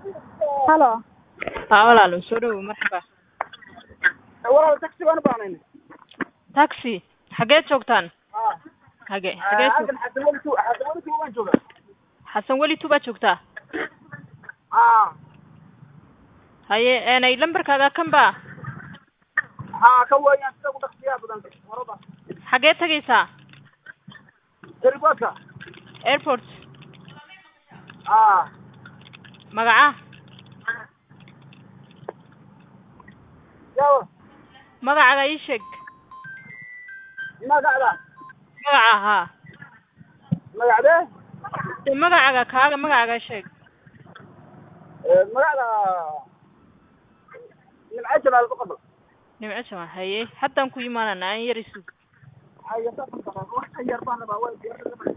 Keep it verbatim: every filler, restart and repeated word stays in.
هلا ها walaalo soo dhawow marxaba والله تاكسي وانا بانين taxi xageed joogtaan اه hage xageed joog هذا حتى ولي تو حتى ولي تو وين جوغا xasan weli tuba joogtaa اه haye eenay lambarkaaga kan ba ها كوي انت تقول اختيار بدل وربا xageed tagaysaa ريبوتكا airport اه magaca يلا magacaaga ii sheeg ما قاعده magaca haa ما قاعده magacaaga kaaga magacaaga sheeg ما قاعده من عجل على القبل nimco jama haye haddaan ku imaanana aan yar isug هاي يا صاحبي واحد خير بنا بقى